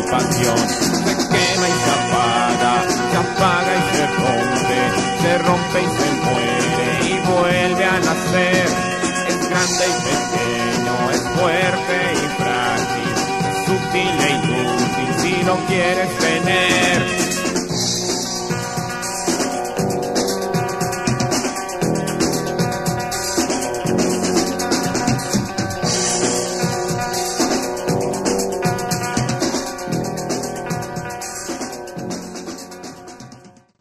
pasión. Se quema y se apaga y se rompe y se muere y vuelve a nacer. Es grande y pequeño, es fuerte y frágil, es útil e inútil si lo quieres tener.